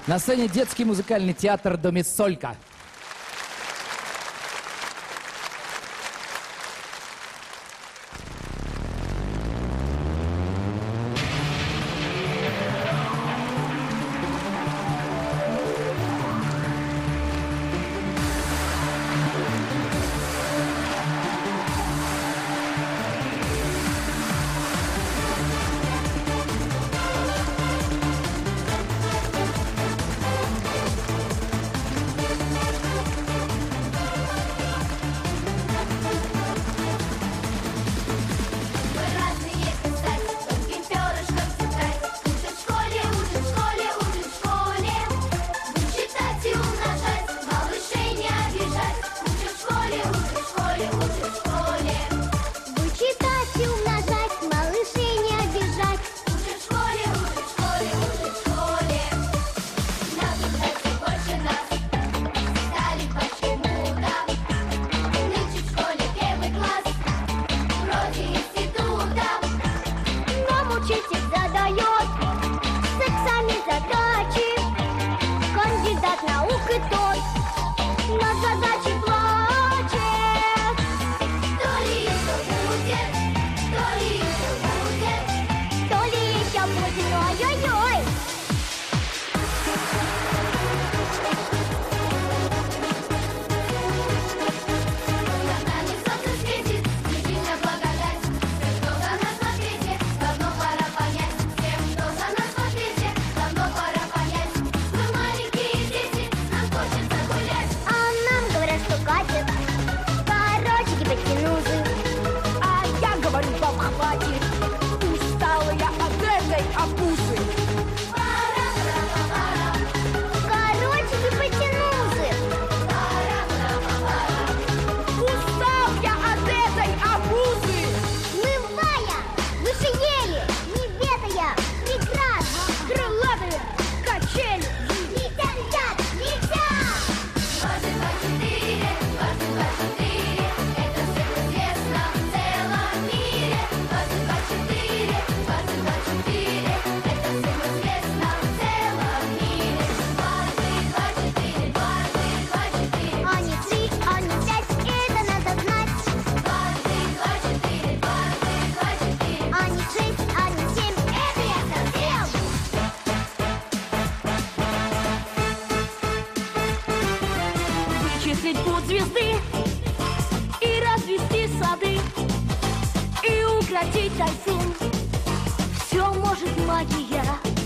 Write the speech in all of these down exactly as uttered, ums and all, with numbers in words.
На сцене детский музыкальный театр «Домиссолька». Звезды и развести сады и укротить тайфун. Все может магия.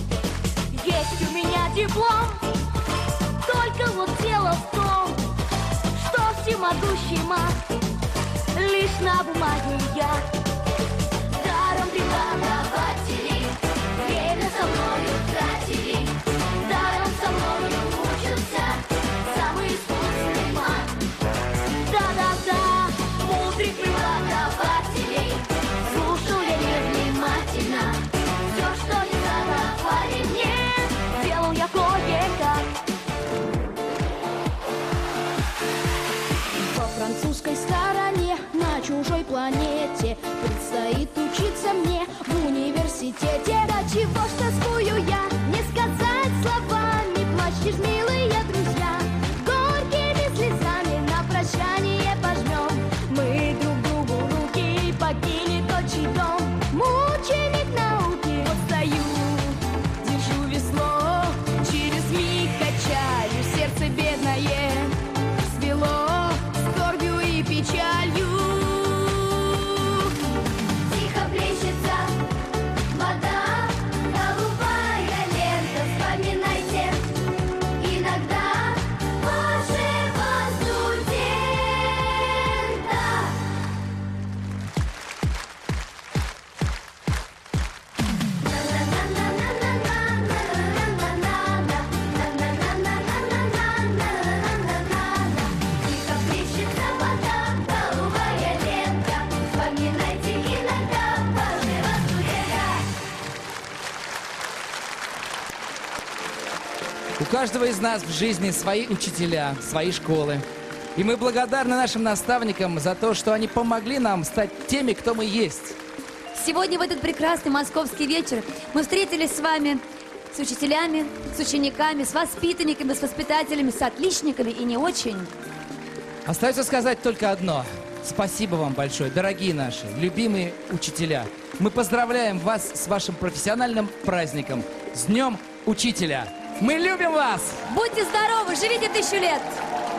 Есть у меня диплом, только вот дело в том, что всемогущий маг лишь на бумаге я. Даром преподаватели время со мною тратили, даром со мною учился самый искусный маг. Да-да-да, мудрых преподавателей слушал я невнимательно. Все, что не задавали мне, делал я кое-как. По французской стороне, на чужой планете, предстоит учиться мне в университете. До чего ж тоскую я, не сказать словами, плачь, милые друзья. Горькими слезами на прощание пожмем мы друг другу руки и покинет отчий дом. Мученик науки, вот стою, держу весло, через миг качаю, сердце бедное свело скорбью и печалью. Тихо плещется вода, голубая лента, вспоминайте иногда вашего студента. Тихо плещется вода, голубая лента, вспоминайте иногда вашего студента. У каждого из нас в жизни свои учителя, свои школы. И мы благодарны нашим наставникам за то, что они помогли нам стать теми, кто мы есть. Сегодня в этот прекрасный московский вечер мы встретились с вами с учителями, с учениками, с воспитанниками, с воспитателями, с отличниками и не очень. Остается сказать только одно. Спасибо вам большое, дорогие наши, любимые учителя. Мы поздравляем вас с вашим профессиональным праздником. С Днем Учителя! Мы любим вас! Будьте здоровы, живите тысячу лет!